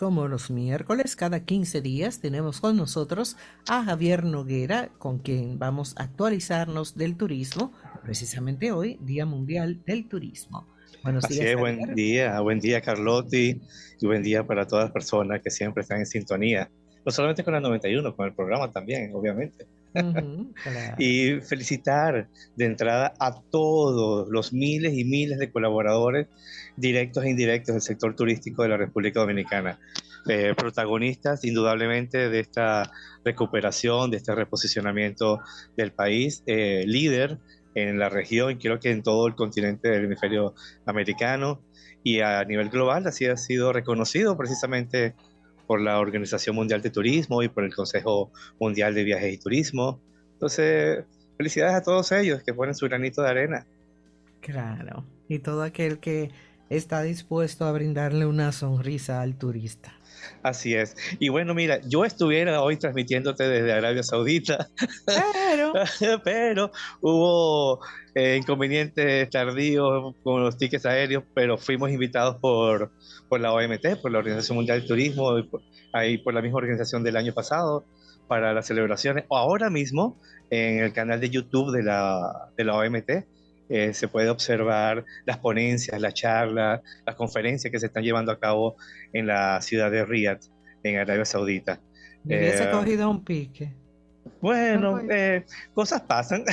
Como los miércoles, cada 15 días, tenemos con nosotros a Javier Noguera, con quien vamos a actualizarnos del turismo, precisamente hoy, Día Mundial del Turismo. Buenos Así días, es, Javier. buen día Carlotti y buen día para todas las personas que siempre están en sintonía, no solamente con la 91, con el programa también, obviamente. Ujú, claro. Y felicitar de entrada a todos los miles y miles de colaboradores directos e indirectos del sector turístico de la República Dominicana, protagonistas indudablemente de esta recuperación, de este reposicionamiento del país, líder en la región, creo que en todo el continente del hemisferio americano y a nivel global, así ha sido reconocido precisamente por la Organización Mundial de Turismo y por el Consejo Mundial de Viajes y Turismo. Entonces, felicidades a todos ellos que ponen su granito de arena. Claro. Y todo aquel que está dispuesto a brindarle una sonrisa al turista. Así es. Y bueno, mira, yo estuviera hoy transmitiéndote desde Arabia Saudita, Pero, pero hubo inconvenientes tardíos con los tickets aéreos, pero fuimos invitados por la OMT, por la Organización Mundial del Turismo, y ahí por la misma organización del año pasado, para las celebraciones. Ahora mismo, en el canal de YouTube de la OMT, se puede observar las ponencias, las charlas, las conferencias que se están llevando a cabo en la ciudad de Riyadh, en Arabia Saudita. me hubiese Eh, cogido un pique. No bueno, voy. cosas pasan.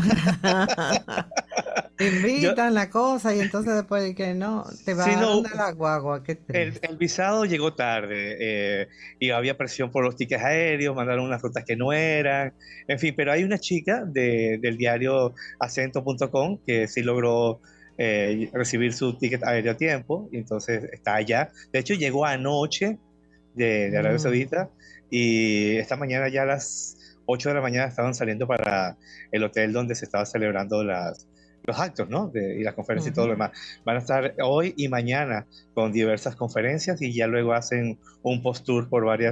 Te Yo, invitan la cosa y entonces después de que no, te si bajaron no, de la guagua, qué el triste. visado llegó tarde y había presión por los tickets aéreos, mandaron unas rutas que no eran, en fin, pero hay una chica del diario acento.com que sí logró recibir su ticket aéreo a tiempo, y entonces está allá. De hecho, llegó anoche de Arabia Mm, Saudita y esta mañana ya a las 8 de la mañana estaban saliendo para el hotel donde se estaban celebrando los actos, ¿no? Y las conferencias y todo lo ujú. demás. Van a estar hoy y mañana con diversas conferencias y ya luego hacen un post-tour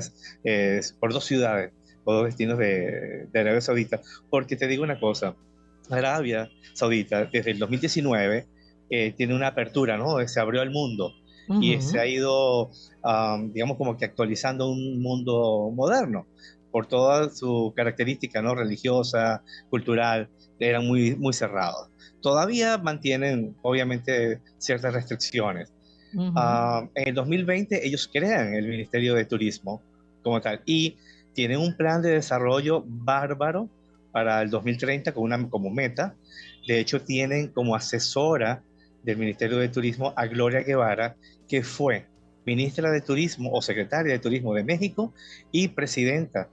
por dos ciudades o dos destinos de Arabia Saudita. Porque te digo una cosa, Arabia Saudita desde el 2019 tiene una apertura, ¿no? Se abrió al mundo y se Ujú, ha ido, digamos, como que actualizando un mundo moderno por toda su característica, ¿no? Religiosa, cultural, eran muy, muy cerrados. Todavía mantienen, obviamente, ciertas restricciones. ujú. En el 2020 ellos crean el Ministerio de Turismo como tal y tienen un plan de desarrollo bárbaro para el 2030 como meta. De hecho, tienen como asesora del Ministerio de Turismo a Gloria Guevara, que fue ministra de Turismo o secretaria de Turismo de México y presidenta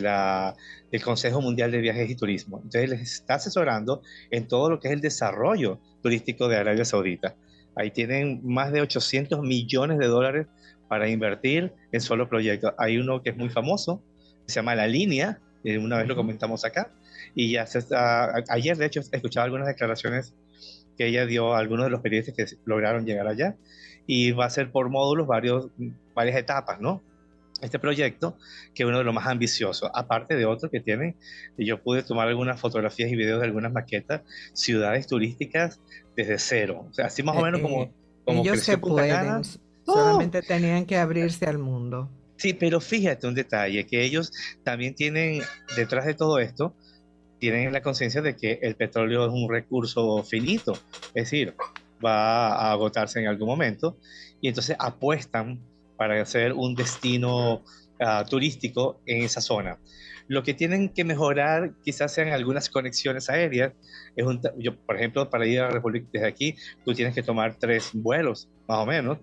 del Consejo Mundial de Viajes y Turismo. Entonces les está asesorando en todo lo que es el desarrollo turístico de Arabia Saudita. Ahí tienen más de 800 millones de dólares para invertir en solo proyectos. Hay uno que es muy famoso, se llama La Línea, una vez lo Ujú. comentamos acá, y ya se está, ayer de hecho escuchaba algunas declaraciones que ella dio a algunos de los periodistas que lograron llegar allá, y va a ser por módulos varias etapas, ¿no? Este proyecto, que es uno de los más ambiciosos, aparte de otro que tiene, y yo pude tomar algunas fotografías y videos de algunas maquetas, ciudades turísticas desde cero, o sea, así más o Eh, menos eh, como ellos que creció Punta pueden, Cana. ¡Oh! solamente tenían que abrirse al mundo. Sí, pero fíjate un detalle, que ellos también tienen, detrás de todo esto, tienen la conciencia de que el petróleo es un recurso finito, es decir, va a agotarse en algún momento, y entonces apuestan para hacer un destino turístico en esa zona. Lo que tienen que mejorar quizás sean algunas conexiones aéreas. Yo, por ejemplo, para ir a la República desde aquí, tú tienes que tomar 3 vuelos, más o menos.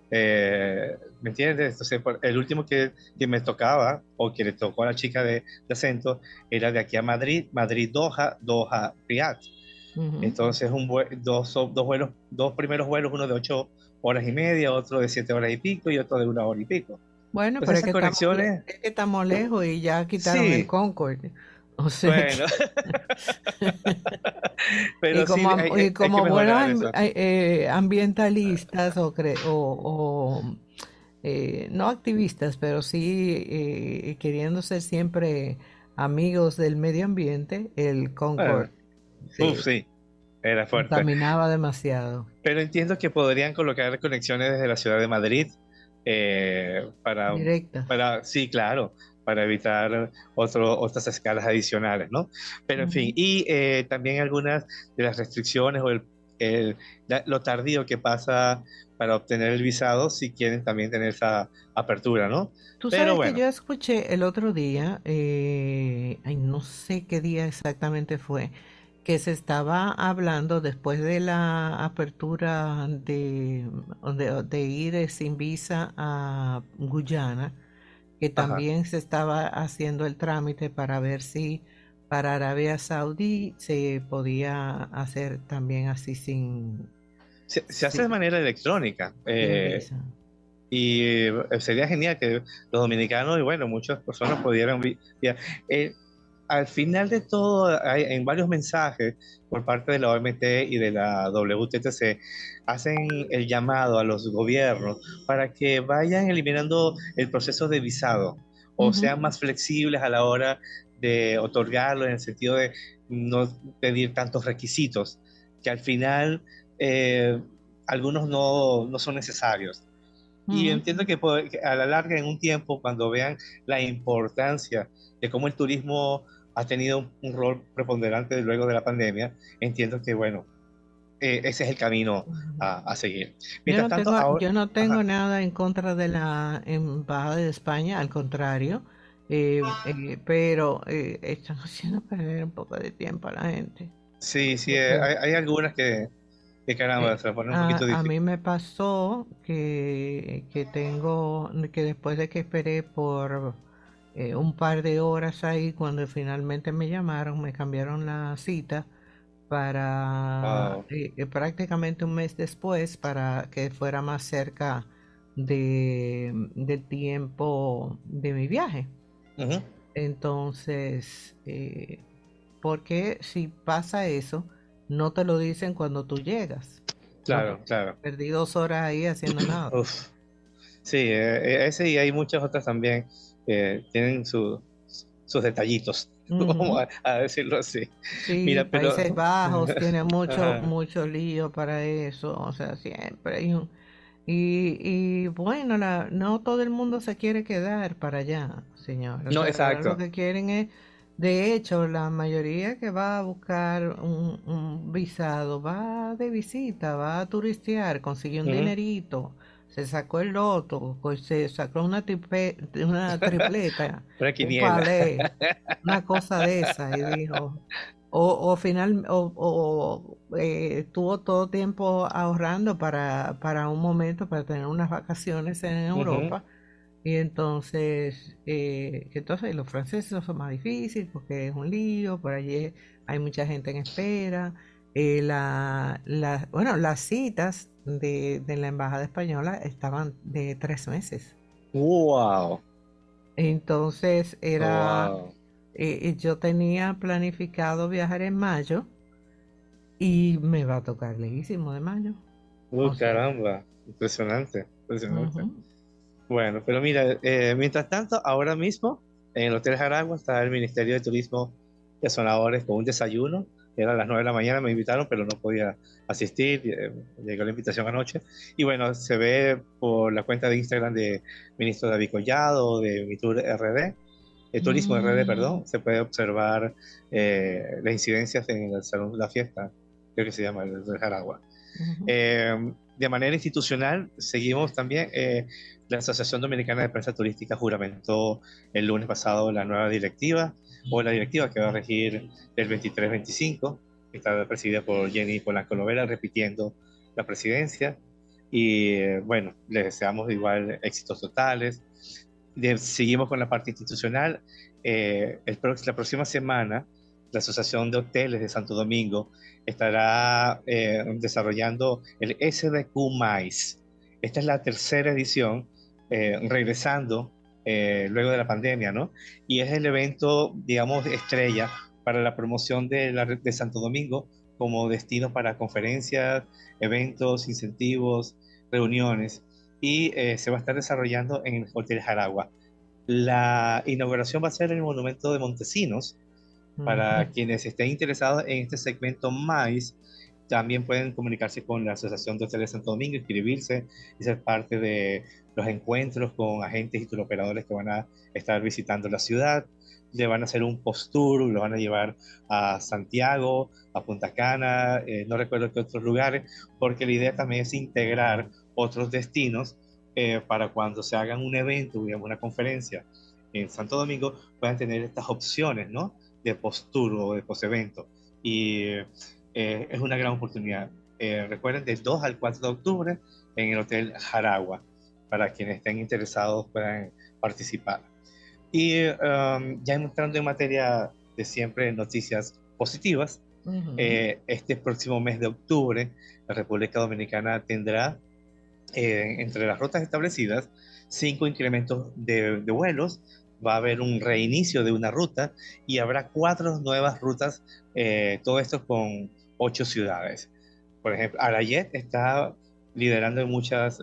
¿Me entiendes? Entonces, el último que me tocaba, o que le tocó a la chica de acento, era de aquí a Madrid, Madrid-Doha, Doha-Riyadh. Ujú. Entonces, dos vuelos, dos primeros vuelos, uno de 8 horas y media, otro de 7 horas y pico y otro de 1 hora y pico. Bueno, pero Entonces, esas conexiones, es que estamos lejos y ya quitaron el sí, Concorde. O sea que, bueno, pero sí y hay que como buenos mejorar eso. ambientalistas no activistas, pero sí queriendo ser siempre amigos del medio ambiente, el Concorde Bueno, uf, se sí, era fuerte. contaminaba demasiado. Pero entiendo que podrían colocar conexiones desde la ciudad de Madrid para, Directas. sí, claro, para evitar otras escalas adicionales, ¿no? Pero en fin, Ujú. y también algunas de las restricciones o el- lo tardío que pasa para obtener el visado si quieren también tener esa apertura, ¿no? Tú Pero sabes que bueno, yo escuché el otro día, ay, no sé qué día exactamente fue, que se estaba hablando después de la apertura de ir sin visa a Guyana, que ajá. también se estaba haciendo el trámite para ver si para Arabia Saudí se podía hacer también así Se hace de manera electrónica. sin visa. Y sería genial que los dominicanos y bueno, muchas personas pudieran eh, al final de todo, hay, en varios mensajes por parte de la OMT y de la WTTC, hacen el llamado a los gobiernos para que vayan eliminando el proceso de visado o Ujú, sean más flexibles a la hora de otorgarlo en el sentido de no pedir tantos requisitos, que al final eh, algunos no son necesarios. Y ujú. entiendo que a la larga, en un tiempo, cuando vean la importancia de cómo el turismo ha tenido un rol preponderante luego de la pandemia, entiendo que, bueno, ese es el camino Ujú. a seguir. Mientras tanto, ahora, Yo no tengo ajá, nada en contra de la Embajada de España, al contrario, pero están haciendo perder un poco de tiempo a la gente. sí, sí, Porque, hay algunas que caramba, se ponen un poquito a difícil. mí me pasó que después de que esperé por un par de horas ahí, cuando finalmente me llamaron, me cambiaron la cita para Wow. prácticamente un mes después para que fuera más cerca del tiempo de mi viaje. Ujú, Entonces, porque si pasa eso, no te lo dicen cuando tú llegas. claro, claro. Perdí 2 horas ahí haciendo nada. Uf. Sí, ese y hay muchas otras también que tienen sus detallitos, vamos Ujú. a decirlo así. Sí, Mira, pero Países Bajos tiene mucho, ajá, mucho lío para eso, o sea, siempre hay un... Y bueno, no todo el mundo se quiere quedar para allá, señor. O no, sea, lo exacto. que quieren es, de hecho, la mayoría que va a buscar un visado va de visita, va a turistear, consiguió un Ujú. dinerito, se sacó el loto, se sacó una tripleta, Una un quiniela. palé, una cosa de esa, y dijo, tuvo todo tiempo ahorrando para un momento, para tener unas vacaciones en Ujú. Europa. Y entonces los franceses son más difíciles porque es un lío, por allí hay mucha gente en espera. Bueno, las citas de la Embajada Española estaban de 3 meses. Wow, Entonces wow. yo tenía planificado viajar en mayo y me va a tocar lejísimo de mayo. O sea, Caramba, impresionante, impresionante. ujú. Bueno, pero mira, mientras tanto, ahora mismo en el Hotel Jaragua está el Ministerio de Turismo de Sonadores con un desayuno. Era a las 9 de la mañana, me invitaron, pero no podía asistir. Llegó la invitación anoche. Y bueno, se ve por la cuenta de Instagram de ministro David Collado, de Mitur RD, de Turismo RD, Mm, perdón, se puede observar las incidencias en el Salón de la Fiesta, creo que se llama el Hotel Jaragua. ujú. De manera institucional, seguimos también. La Asociación Dominicana de Prensa Turística juramentó el lunes pasado la nueva directiva, o la directiva que va a regir el 23-25, que está presidida por Jenny Polanco Lovera, repitiendo la presidencia. Y bueno, les deseamos igual éxitos totales. Seguimos con la parte institucional. La próxima semana, la Asociación de Hoteles de Santo Domingo estará desarrollando el SDQ Mais. Esta es la tercera edición, regresando luego de la pandemia, ¿no? Y es el evento, digamos, estrella para la promoción de Santo Domingo como destino para conferencias, eventos, incentivos, reuniones. Y se va a estar desarrollando en el Hotel Jaragua. La inauguración va a ser en el Monumento de Montesinos, Ujú. para quienes estén interesados en este segmento más. También pueden comunicarse con la Asociación de Hoteles de Santo Domingo, inscribirse y ser parte de los encuentros con agentes y turoperadores que van a estar visitando la ciudad. Le van a hacer un post tour, lo van a llevar a Santiago, a Punta Cana, no recuerdo qué otros lugares, porque la idea también es integrar otros destinos para cuando se hagan un evento, digamos una conferencia en Santo Domingo, puedan tener estas opciones, ¿no? De post tour o de post evento. Y es una gran oportunidad. Recuerden, del 2 al 4 de octubre en el Hotel Jaragua, para quienes estén interesados puedan participar. Y ya entrando en materia de siempre noticias positivas, este próximo mes de octubre, la República Dominicana tendrá entre las rutas establecidas 5 incrementos de vuelos, va a haber un reinicio de una ruta y habrá 4 nuevas rutas, todo esto con 8 ciudades. Por ejemplo, Arayet está liderando en muchas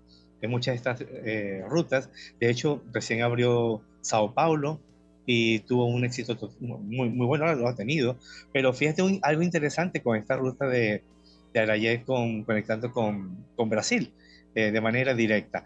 de estas rutas. De hecho, recién abrió Sao Paulo y tuvo un éxito muy, muy bueno, lo ha tenido. Pero fíjate algo interesante con esta ruta de Arayet conectando con Brasil de manera directa.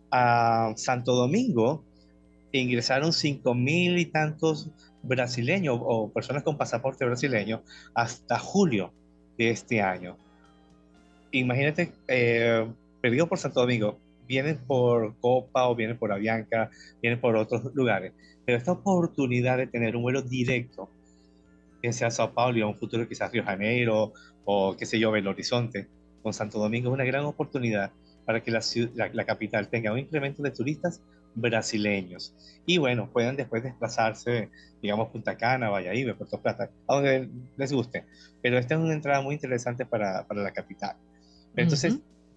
A Santo Domingo ingresaron 5.000 y tantos brasileños o personas con pasaporte brasileño hasta julio de este año. Imagínate, perdido por Santo Domingo, vienen por Copa o vienen por Avianca, vienen por otros lugares, pero esta oportunidad de tener un vuelo directo, que sea Sao Paulo y a un futuro quizás Río Janeiro o qué sé yo, Belo Horizonte, con Santo Domingo es una gran oportunidad para que la capital tenga un incremento de turistas brasileños y bueno, puedan después desplazarse, digamos, Punta Cana, Valladolid, Puerto Plata, a donde les guste. Pero esta es una entrada muy interesante para la capital. Entonces,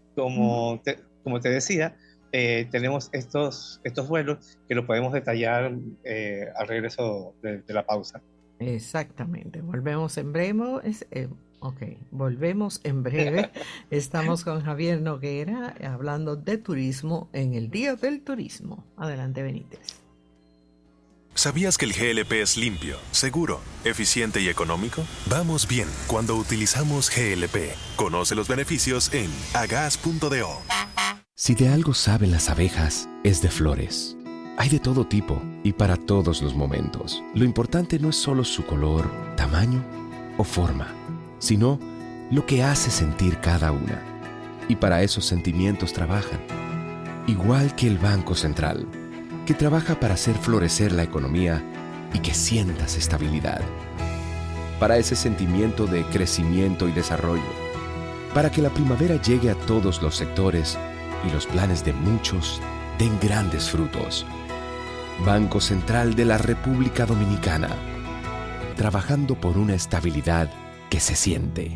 como te decía, tenemos estos vuelos que lo podemos detallar al regreso de la pausa. Exactamente. Volvemos en breve. Volvemos en breve. Estamos con Javier Noguera hablando de turismo en el Día del Turismo. Adelante, Benítez. ¿Sabías que el GLP es limpio, seguro, eficiente y económico? Vamos bien cuando utilizamos GLP. Conoce los beneficios en agas.do. Si de algo saben las abejas, es de flores. Hay de todo tipo y para todos los momentos. Lo importante no es solo su color, tamaño o forma, sino lo que hace sentir cada una. Y para esos sentimientos trabajan. Igual que el Banco Central, que trabaja para hacer florecer la economía y que sientas estabilidad. Para ese sentimiento de crecimiento y desarrollo. Para que la primavera llegue a todos los sectores y los planes de muchos den grandes frutos. Banco Central de la República Dominicana. Trabajando por una estabilidad que se siente.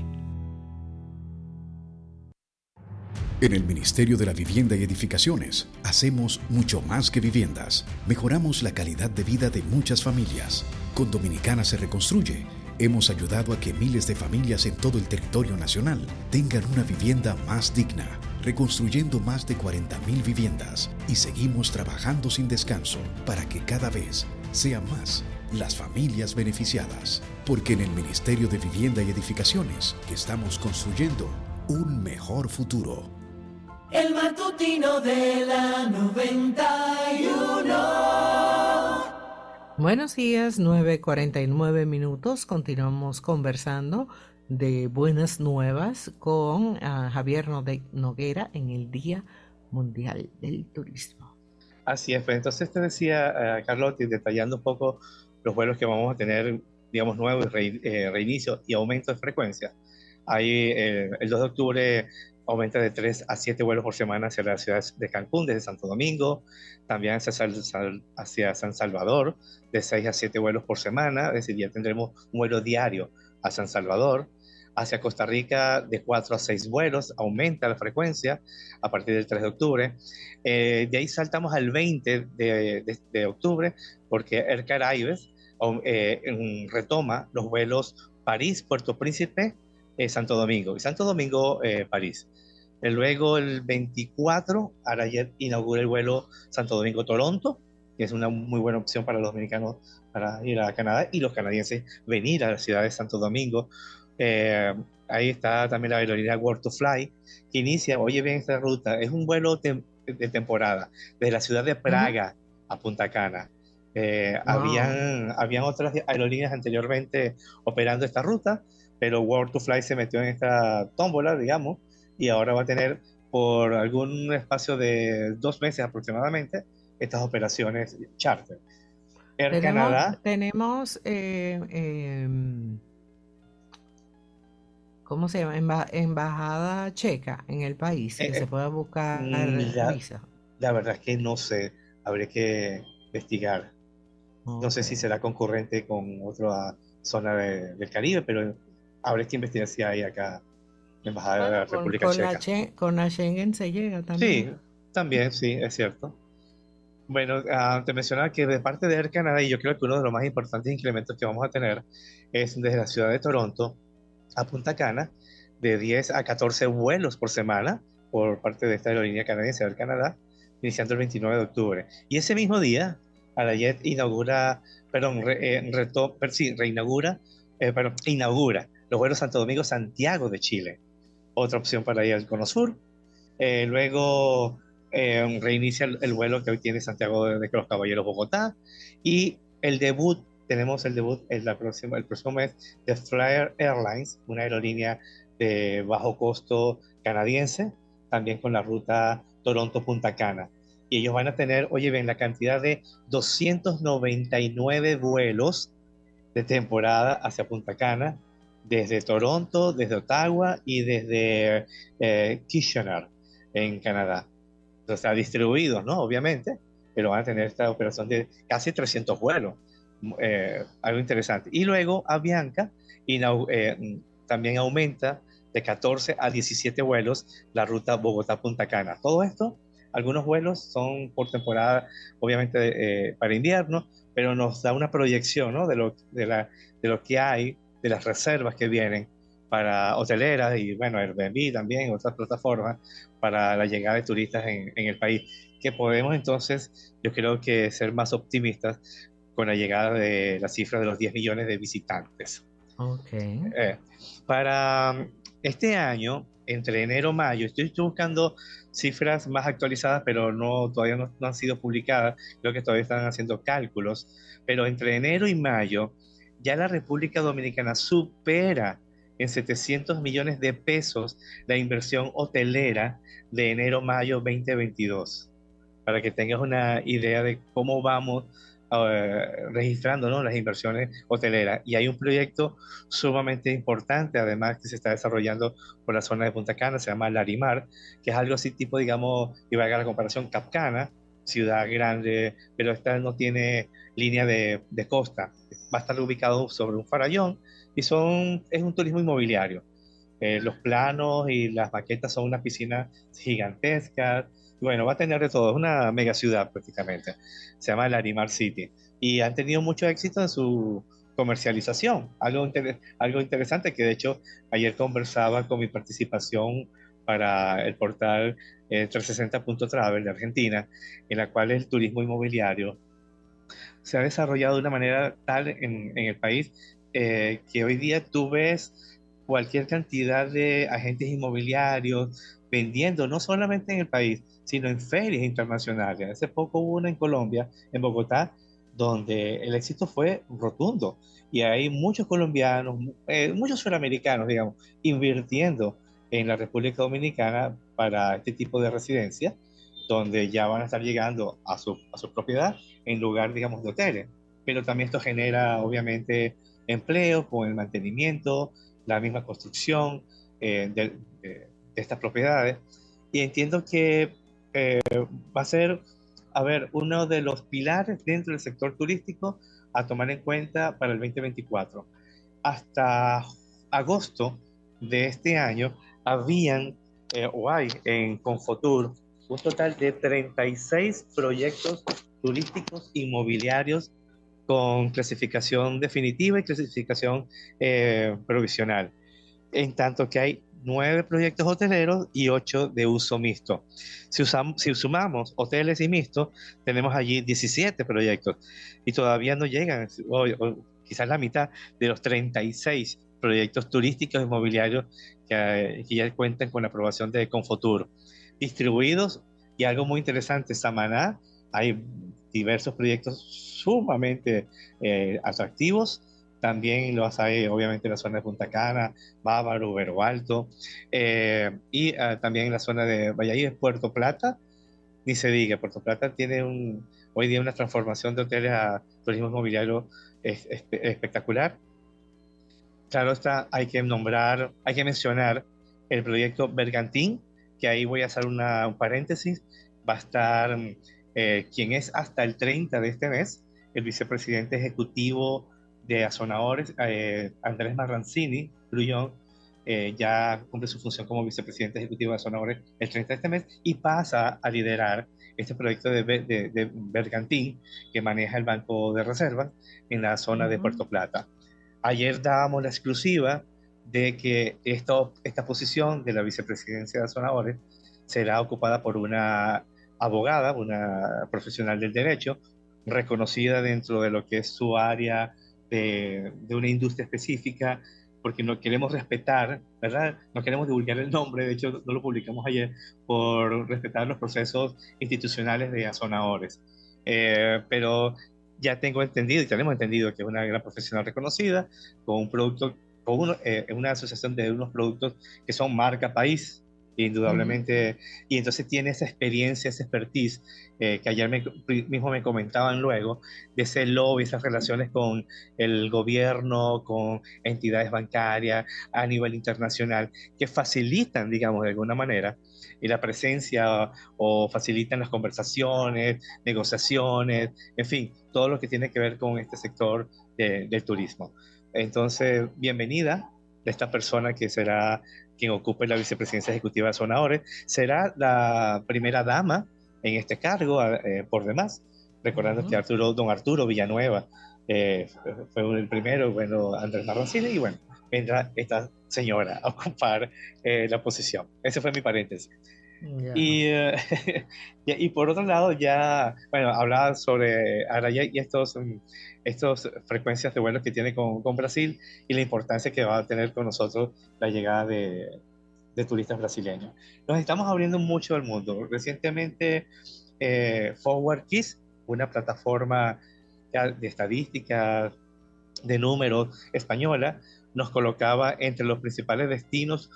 En el Ministerio de la Vivienda y Edificaciones hacemos mucho más que viviendas. Mejoramos la calidad de vida de muchas familias. Con Dominicana se reconstruye. Hemos ayudado a que miles de familias en todo el territorio nacional tengan una vivienda más digna, reconstruyendo más de 40.000 viviendas y seguimos trabajando sin descanso para que cada vez sean más las familias beneficiadas. Porque en el Ministerio de Vivienda y Edificaciones que estamos construyendo un mejor futuro. El matutino de la 91. Buenos días, 9:49. Continuamos conversando de buenas nuevas con Javier Noguera en el Día Mundial del Turismo. Así es, pues entonces te decía, Carlotti, detallando un poco los vuelos que vamos a tener, digamos, nuevos, reinicio y aumento de frecuencia. Ahí el 2 de octubre aumenta de 3 a 7 vuelos por semana hacia la ciudad de Cancún, desde Santo Domingo, también hacia San Salvador, de 6 a 7 vuelos por semana, es decir, ya tendremos un vuelo diario a San Salvador. Hacia Costa Rica, de 4 a 6 vuelos, aumenta la frecuencia a partir del 3 de octubre. De ahí saltamos al 20 de octubre, porque Air Caraibes retoma los vuelos París-Puerto Príncipe, Santo Domingo, y Santo Domingo, París. Luego el 24, Arayet inaugura el vuelo Santo Domingo-Toronto, que es una muy buena opción para los dominicanos para ir a Canadá y los canadienses venir a la ciudad de Santo Domingo. Ahí está también la aerolínea World to Fly, que inicia, oye bien esta ruta, es un vuelo de temporada, desde la ciudad de Ujú. Praga a Punta Cana. Wow. Habían otras aerolíneas anteriormente operando esta ruta, pero World to Fly se metió en esta tómbola, digamos, y ahora va a tener por algún espacio de 2 meses aproximadamente estas operaciones charter. Air Tenemos, Canada, tenemos ¿cómo se llama? Embajada checa en el país que eh, se eh, pueda buscar la, visa. la verdad es que no sé, habría que investigar. No Ok. sé si será concurrente con otra zona del Caribe, pero habría que investigar si hay acá embajada de Bueno, la República Checa. con la Schengen se llega también. Sí, también, sí, es cierto. Bueno, te mencionaba que de parte de Air Canada, y yo creo que uno de los más importantes incrementos que vamos a tener es desde la ciudad de Toronto a Punta Cana, de 10 a 14 vuelos por semana por parte de esta aerolínea canadiense Air Canada, iniciando el 29 de octubre. Y ese mismo día, Arayet inaugura, perdón, sí, inaugura los vuelos Santo Domingo-Santiago de Chile, otra opción para ir al Cono Sur. Luego reinicia el vuelo que hoy tiene Santiago de los Caballeros Bogotá. Y tenemos el debut el próximo mes de Flair Airlines, una aerolínea de bajo costo canadiense, también con la ruta Toronto-Punta Cana. Y ellos van a tener, oye, ven, la cantidad de 299 vuelos de temporada hacia Punta Cana, desde Toronto, desde Ottawa y desde Kitchener, en Canadá. O sea, distribuidos, ¿no? Obviamente, pero van a tener esta operación de casi 300 vuelos. Algo interesante. Y luego Avianca también aumenta de 14 a 17 vuelos la ruta Bogotá-Punta Cana. Todo esto, algunos vuelos son por temporada, obviamente para invierno, pero nos da una proyección, ¿no? De lo que hay, de las reservas que vienen para hoteleras y, bueno, Airbnb también, otras plataformas, para la llegada de turistas en el país, que podemos entonces, yo creo que ser más optimistas con la llegada de la cifra de los 10 millones de visitantes. Ok. Eh, para este año, entre enero y mayo, estoy buscando cifras más actualizadas, pero todavía no han sido publicadas. Creo que todavía están haciendo cálculos. Pero entre enero y mayo, ya la República Dominicana supera en 700 millones de pesos la inversión hotelera de enero-mayo 2022. Para que tengas una idea de cómo vamos registrando, ¿no?, las inversiones hoteleras. Y hay un proyecto sumamente importante, además, que se está desarrollando por la zona de Punta Cana, se llama Larimar, que es algo así tipo, digamos, y valga la comparación, Capcana, ciudad grande, pero esta no tiene línea de costa. Va a estar ubicado sobre un farallón y es un turismo inmobiliario. Los planos y las maquetas son unas piscinas gigantescas. Bueno, va a tener de todo, es una mega ciudad prácticamente. Se llama Larimar City. Y han tenido mucho éxito en su comercialización. Algo interesante que de hecho ayer conversaba con mi participación para el portal 360.travel de Argentina, en la cual el turismo inmobiliario se ha desarrollado de una manera tal en el país que hoy día tú ves cualquier cantidad de agentes inmobiliarios vendiendo, no solamente en el país, sino en ferias internacionales. Hace poco hubo una en Colombia, en Bogotá, donde el éxito fue rotundo. Y hay muchos colombianos, muchos suramericanos, digamos, invirtiendo en la República Dominicana para este tipo de residencia, donde ya van a estar llegando a su propiedad en lugar, digamos, de hoteles. Pero también esto genera, obviamente, empleo con el mantenimiento, la misma construcción de estas propiedades. Y entiendo que va a ser, a ver, uno de los pilares dentro del sector turístico a tomar en cuenta para el 2024. Hasta agosto de este año habían, o hay en Confotur, un total de 36 proyectos turísticos inmobiliarios con clasificación definitiva y clasificación provisional, en tanto que hay 9 proyectos hoteleros y 8 de uso mixto. Si sumamos hoteles y mixtos, tenemos allí 17 proyectos y todavía no llegan, o quizás la mitad de los 36 proyectos turísticos inmobiliarios que ya cuentan con la aprobación de Confotur, distribuidos. Y algo muy interesante, Samaná, hay diversos proyectos sumamente atractivos. También los hay, obviamente, en la zona de Punta Cana, Bávaro, Vero Alto, y también en la zona de Valladolid, Puerto Plata. Ni se diga, Puerto Plata tiene hoy día una transformación de hoteles a turismo inmobiliario espectacular. Claro está, hay que mencionar el proyecto Bergantín, que ahí voy a hacer un paréntesis. Va a estar quien es hasta el 30 de este mes, el vicepresidente ejecutivo de Azonadores, Andrés Marrancini Grullón, ya cumple su función como vicepresidente ejecutivo de Azonadores el 30 de este mes y pasa a liderar este proyecto de Bergantín que maneja el Banco de Reservas en la zona de Puerto Plata. Ayer dábamos la exclusiva de que esta posición de la vicepresidencia de Azonadores será ocupada por una abogada, una profesional del derecho, reconocida dentro de lo que es su área de una industria específica, porque no queremos respetar, ¿verdad? No queremos divulgar el nombre, de hecho no lo publicamos ayer, por respetar los procesos institucionales de Azonadores. Pero ya tengo entendido y tenemos entendido que es una gran profesional reconocida, con un producto, una asociación de unos productos que son marca país, indudablemente, y entonces tiene esa experiencia, esa expertise, que ayer mismo me comentaban luego, de ese lobby, esas relaciones con el gobierno, con entidades bancarias a nivel internacional, que facilitan, digamos, de alguna manera, y la presencia o facilitan las conversaciones, negociaciones, en fin, todo lo que tiene que ver con este sector del turismo. Entonces, bienvenida esta persona que será quien ocupe la vicepresidencia ejecutiva de Azonadores. Será la primera dama en este cargo, por demás, recordando que don Arturo Villanueva fue el primero, bueno, Andrés Marrancini, y bueno, vendrá esta señora a ocupar la posición. Ese fue mi paréntesis. Yeah. Y por otro lado, ya, bueno, hablaba sobre Araya y estos frecuencias de vuelos que tiene con Brasil y la importancia que va a tener con nosotros la llegada de turistas brasileños. Nos estamos abriendo mucho al mundo. Recientemente, Forward Keys, una plataforma de estadísticas, de números española, nos colocaba entre los principales destinos,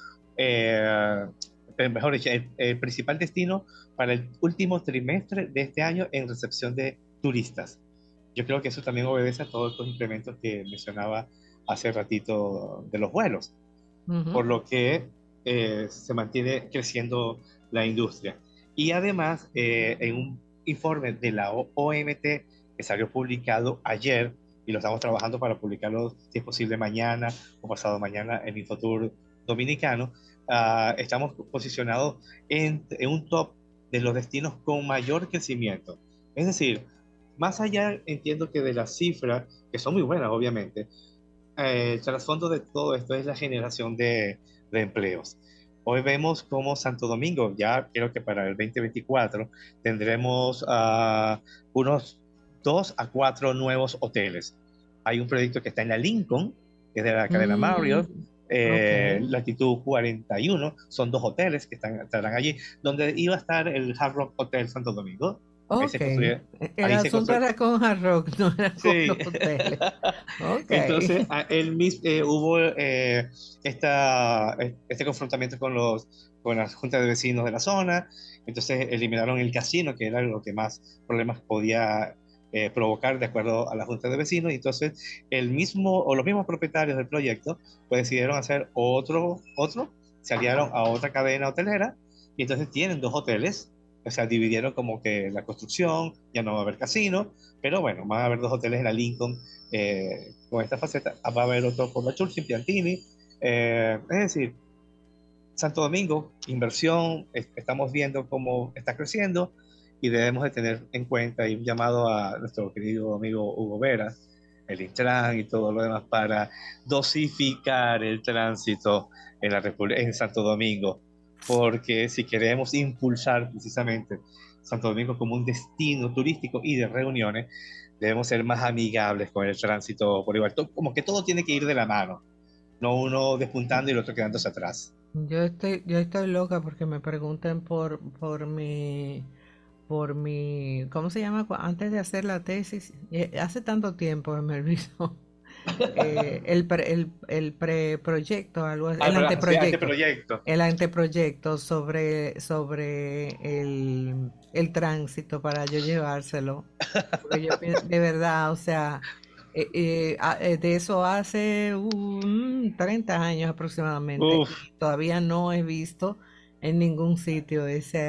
mejor dicho, el principal destino para el último trimestre de este año en recepción de turistas. Yo creo que eso también obedece a todos estos implementos que mencionaba hace ratito de los vuelos, por lo que se mantiene creciendo la industria. Y además, en un informe de la OMT que salió publicado ayer, y lo estamos trabajando para publicarlo, si es posible, mañana o pasado mañana en Infotour Dominicano, estamos posicionados en un top de los destinos con mayor crecimiento. Es decir, más allá, entiendo que de las cifras, que son muy buenas, obviamente, el trasfondo de todo esto es la generación de empleos. Hoy vemos como Santo Domingo, ya creo que para el 2024, tendremos unos 2 a 4 nuevos hoteles. Hay un proyecto que está en la Lincoln, que es de la cadena Marriott, latitud 41, son 2 hoteles que estarán allí, donde iba a estar el Hard Rock Hotel Santo Domingo. El asunto era con Hard Rock, no era con los hoteles. Entonces, hubo este confrontamiento con las juntas de vecinos de la zona. Entonces eliminaron el casino, que era lo que más problemas podía provocar de acuerdo a la junta de vecinos, y entonces los mismos propietarios del proyecto pues decidieron hacer otro, se aliaron a otra cadena hotelera, y entonces tienen 2 hoteles, o sea, dividieron como que la construcción, ya no va a haber casino, pero bueno, van a haber 2 hoteles en la Lincoln con esta faceta, va a haber otro por la Churchill, Piantini, es decir, Santo Domingo, inversión, estamos viendo cómo está creciendo, y debemos de tener en cuenta, y un llamado a nuestro querido amigo Hugo Vera, el Intran y todo lo demás, para dosificar el tránsito en Santo Domingo, porque si queremos impulsar precisamente Santo Domingo como un destino turístico y de reuniones, debemos ser más amigables con el tránsito por igual. Como que todo tiene que ir de la mano. no uno despuntando y el otro quedándose atrás. Yo estoy loca porque me preguntan por mi, ¿cómo se llama? Antes de hacer la tesis, hace tanto tiempo que me olvidó. El preproyecto, algo así, el anteproyecto sobre el tránsito para yo llevárselo. Porque yo de verdad, o sea, de eso hace 30 años aproximadamente. Todavía no he visto en ningún sitio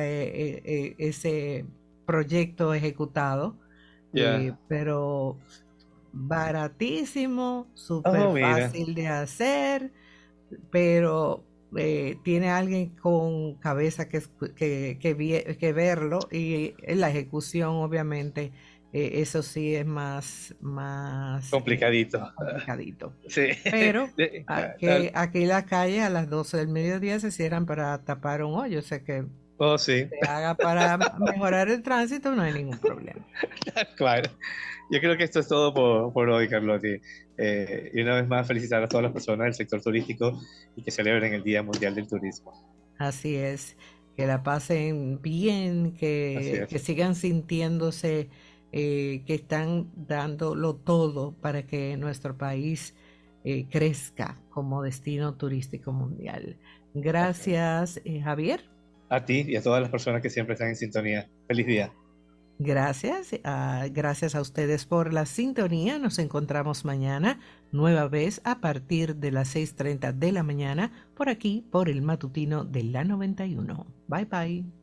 ese proyecto ejecutado, pero baratísimo, súper fácil de hacer, pero tiene alguien con cabeza que verlo, y la ejecución obviamente eso sí es más complicadito. Sí. Pero aquí la calle a las 12 del mediodía se cierran para tapar un hoyo, o sea que sí. se haga para mejorar el tránsito, no hay ningún problema. Claro. Yo creo que esto es todo por hoy, Carlotti. Y una vez más felicitar a todas las personas del sector turístico y que celebren el Día Mundial del Turismo. Así es, que la pasen bien, que sigan sintiéndose que están dándolo todo para que nuestro país crezca como destino turístico mundial. Gracias, Javier. A ti y a todas las personas que siempre están en sintonía. Feliz día. Gracias. Gracias a ustedes por la sintonía. Nos encontramos mañana, nueva vez a partir de las 6:30 de la mañana, por aquí, por el matutino de la 91. Bye, bye.